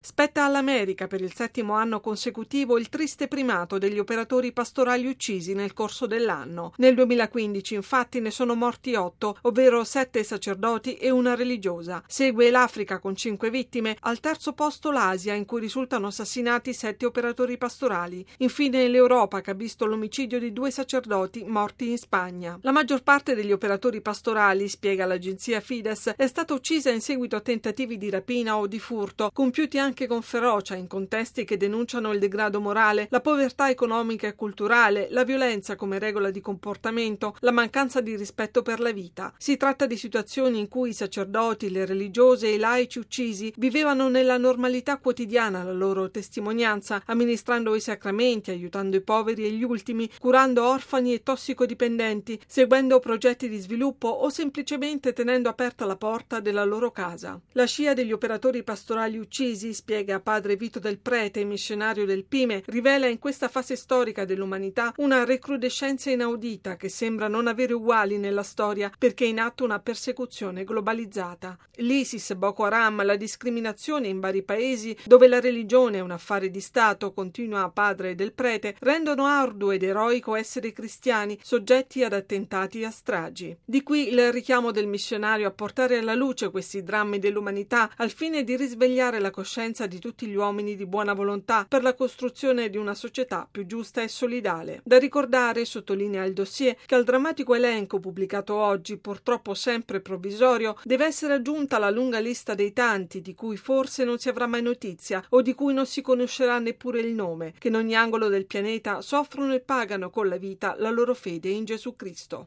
Spetta all'America per il 7° anno consecutivo il triste primato degli operatori pastorali uccisi nel corso dell'anno. Nel 2015 infatti ne sono morti 8, ovvero 7 sacerdoti e una religiosa. Segue l'Africa con 5 vittime, al terzo posto l'Asia in cui risultano assassinati 7 operatori pastorali. Infine l'Europa che ha visto l'omicidio di 2 sacerdoti morti in Spagna. La maggior parte degli operatori pastorali, spiega l'agenzia Fides, è stata uccisa in seguito a tentativi di rapina o di furto, compiuti anche con ferocia in contesti che denunciano il degrado morale, la povertà economica e culturale, la violenza come regola di comportamento, la mancanza di rispetto per la vita. Si tratta di situazioni in cui i sacerdoti, le religiose e i laici uccisi vivevano nella normalità quotidiana la loro testimonianza, amministrando i sacramenti, aiutando i poveri e gli ultimi, curando orfani e tossicodipendenti, seguendo progetti di sviluppo o semplicemente tenendo aperta la porta della loro casa. La scia degli operatori pastorali uccisi, spiega padre Vito Del Prete, missionario del Pime, rivela in questa fase storica dell'umanità una recrudescenza inaudita che sembra non avere uguali nella storia perché è in atto una persecuzione globalizzata. L'ISIS, Boko Haram, la discriminazione in vari paesi dove la religione è un affare di Stato, continua padre Del Prete, rendono arduo ed eroico essere cristiani soggetti ad attentati e a stragi. Di qui il richiamo del missionario a portare alla luce questi drammi dell'umanità al fine di risvegliare la coscienza di tutti gli uomini di buona volontà per la costruzione di una società più giusta e solidale. Da ricordare, sottolinea il dossier, che al drammatico elenco pubblicato oggi, purtroppo sempre provvisorio, deve essere aggiunta la lunga lista dei tanti di cui forse non si avrà mai notizia o di cui non si conoscerà neppure il nome, che in ogni angolo del pianeta soffrono e pagano con la vita la loro fede in Gesù Cristo.